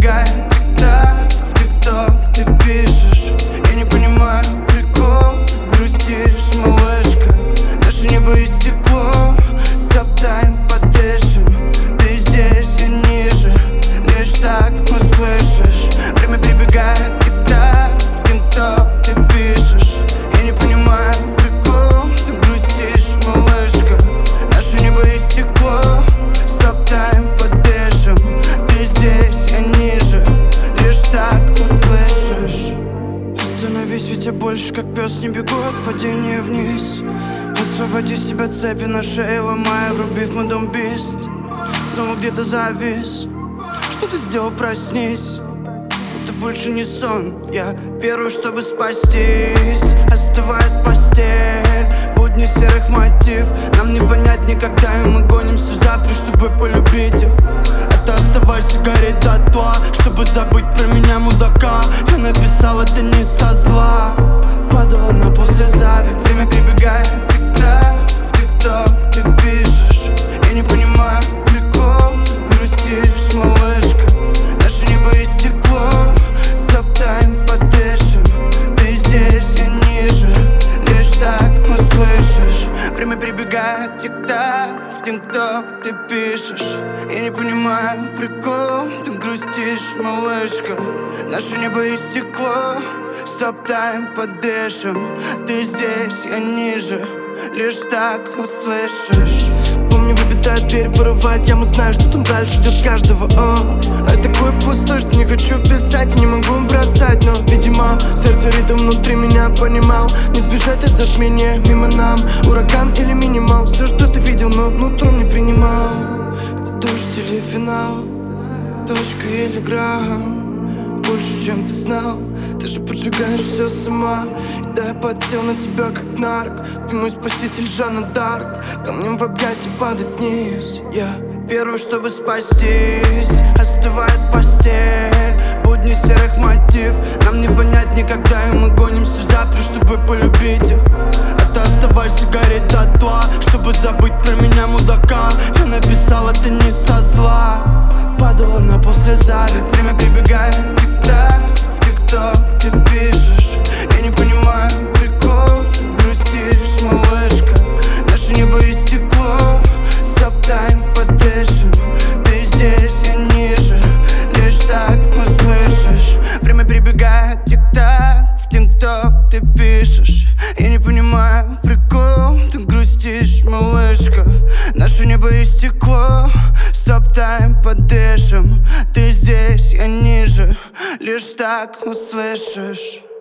прибегает тик-так, в тик-ток ты пишешь. Я не понимаю прикол, ты грустишь, малышка. Наше небо и стекло, стоп-тайм, подышим. Ты здесь, я ниже, лишь так услышишь. Время прибегает тик-так, в тик-ток ты пишешь. Я не понимаю прикол, ты грустишь, малышка. Наше небо и стекло, стоп-тайм, подышим. Ты здесь, я ниже, лишь так услышишь. Остановись, ведь я больше как пес не бегу от падения вниз. Освободи с себя цепи на шее, ломая, врубив мой дом бист. Снова где-то завис. Что ты сделал, проснись. Это больше не сон, я первый, чтобы спастись. Остывает постель, будни серых мотив. Нам не понять никогда, и мы гонимся в завтра, чтобы полюбить их. А ты оставайся, гореть дотла, чтобы забыть про меня, мудака. Я написал это не со зла, падала на послезавтра. Время прибегает тик-так, в тик-ток ты пишешь. Я не понимаю прикол, ты грустишь, малышка. Наше небо и стекло, стоп-тайм, подышим. Ты здесь, я ниже, лишь так услышишь. Время прибегает тик-так, в тик-ток ты пишешь. Я не понимаю прикол, ты грустишь, малышка. Наше небо и стекло, стоп-тайм, подышим. Ты здесь, я ниже, лишь так услышишь. Помню, выбитая дверь, вырывает яму, знаю, что там дальше ждет каждого. А я такой пустой, что не хочу писать, не могу бросать. Но, видимо, сердце ритм внутри меня понимал. Не сбежать от затмения, мимо нам ураган или минимал. Все, что ты видел, но нутром не принимал. Это дождь или финал, точка или грамм. Больше, чем ты знал, ты же поджигаешь все сама. И да, я подсел на тебя как нарк. Ты мой спаситель, Жанна Дарк. Камнем в объятия падает вниз. Я первый, чтобы спастись. Остывает постель, будни серых мотив. Нам не понять никогда, и мы гонимся в завтра, чтобы полюбить их. А ты оставайся, гореть дотла, чтобы забыть про меня, мудака. Я написал это не со зла, падала на послезавтра. Время прибегает тик-так, в тик-ток ты пишешь. Я не понимаю прикол, ты грустишь, малышка. Наше небо и стекло, стоп-тайм, подышим. Ты здесь, я ниже, лишь так услышишь. Время прибегает тик-так, в тик-ток ты пишешь. Я не понимаю прикол, ты грустишь, малышка. Наше небо и стекло, стоп-тайм, подышим. Ты здесь, я ниже, лишь так услышишь.